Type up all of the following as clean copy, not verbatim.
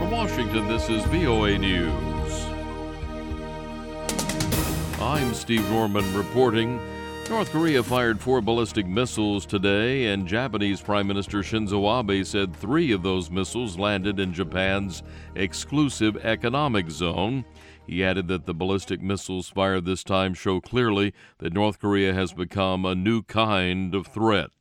In Washington, this is VOA News. I'm Steve Norman reporting. North Korea fired 4 ballistic missiles today, and Japanese Prime Minister Shinzo Abe said 3 of those missiles landed in Japan's exclusive economic zone. He added that the ballistic missiles fired this time show clearly that North Korea has become a new kind of threat.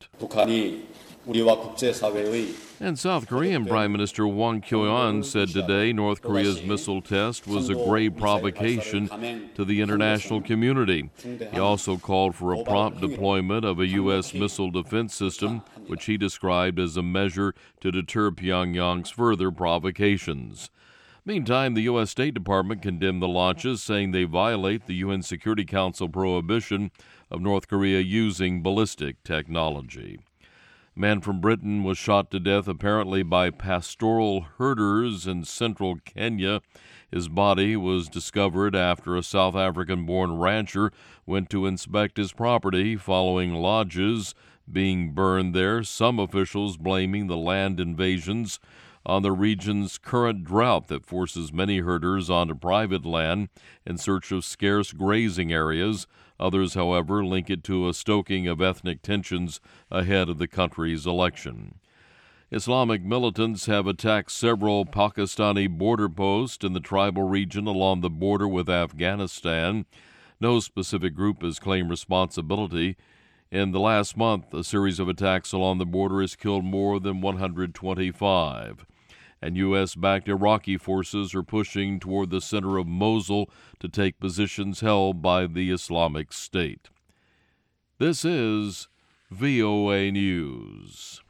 And South Korean Prime Minister Won Kyo-yeon said today North Korea's missile test was a grave provocation to the international community. He also called for a prompt deployment of a U.S. missile defense system, which he described as a measure to deter Pyongyang's further provocations. Meantime, the U.S. State Department condemned the launches, saying they violate the UN Security Council prohibition of North Korea using ballistic technology. A man from Britain was shot to death apparently by pastoral herders in central Kenya. His body was discovered after a South African-born rancher went to inspect his property following lodges being burned there, some officials blaming the land invasions on the region's current drought that forces many herders onto private land in search of scarce grazing areas. Others, however, link it to a stoking of ethnic tensions ahead of the country's election. Islamic militants have attacked several Pakistani border posts in the tribal region along the border with Afghanistan. No specific group has claimed responsibility. In the last month, a series of attacks along the border has killed more than 125. And U.S.-backed Iraqi forces are pushing toward the center of Mosul to take positions held by the Islamic State. This is VOA News.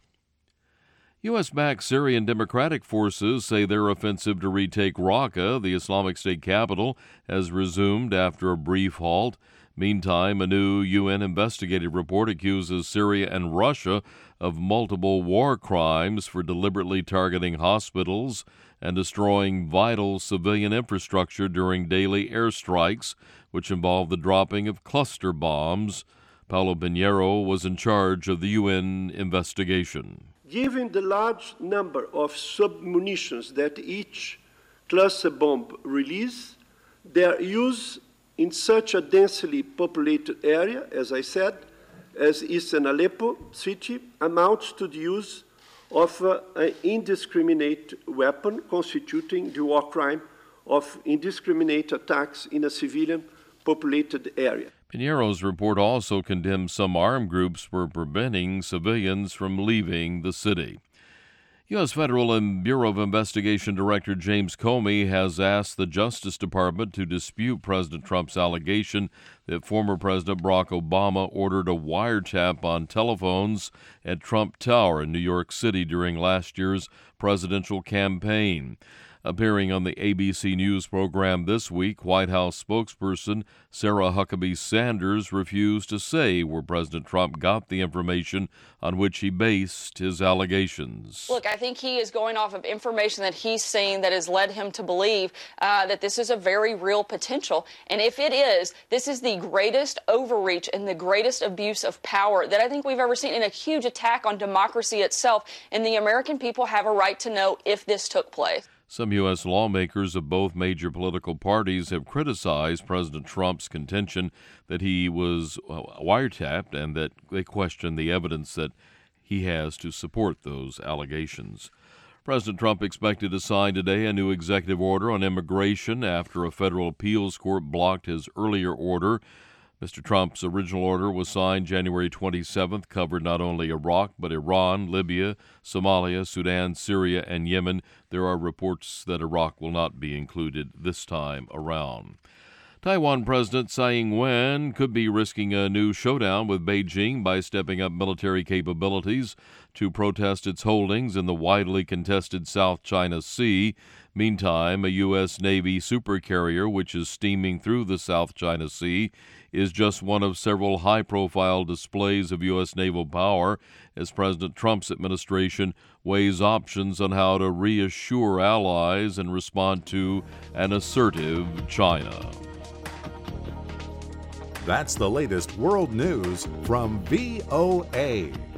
U.S.-backed Syrian Democratic forces say their offensive to retake Raqqa, the Islamic State capital, has resumed after a brief halt. Meantime, a new UN investigative report accuses Syria and Russia of multiple war crimes for deliberately targeting hospitals and destroying vital civilian infrastructure during daily airstrikes, which involved the dropping of cluster bombs. Paulo Pinheiro was in charge of the UN investigation. Given the large number of submunitions that each cluster bomb releases, their use in such a densely populated area, as I said, as eastern Aleppo city, amounts to the use of an indiscriminate weapon constituting the war crime of indiscriminate attacks in a civilian populated area. Pinheiro's report also condemns some armed groups for preventing civilians from leaving the city. U.S. Federal and Bureau of Investigation Director James Comey has asked the Justice Department to dispute President Trump's allegation that former President Barack Obama ordered a wiretap on telephones at Trump Tower in New York City during last year's presidential campaign. Appearing on the ABC News program this week, White House spokesperson Sarah Huckabee Sanders refused to say where President Trump got the information on which he based his allegations. Look, I think he is going off of information that he's seen that has led him to believe that this is a very real potential. And if it is, this is the greatest overreach and the greatest abuse of power that I think we've ever seen, and a huge attack on democracy itself. And the American people have a right to know if this took place. Some U.S. lawmakers of both major political parties have criticized President Trump's contention that he was wiretapped and that they question the evidence that he has to support those allegations. President Trump expected to sign today a new executive order on immigration after a federal appeals court blocked his earlier order. Mr. Trump's original order was signed January 27th, covered not only Iraq, but Iran, Libya, Somalia, Sudan, Syria, and Yemen. There are reports that Iraq will not be included this time around. Taiwan President Tsai Ing-wen could be risking a new showdown with Beijing by stepping up military capabilities to protest its holdings in the widely contested South China Sea. Meantime, a U.S. Navy supercarrier, which is steaming through the South China Sea, is just one of several high-profile displays of U.S. naval power as President Trump's administration weighs options on how to reassure allies and respond to an assertive China. That's the latest world news from VOA.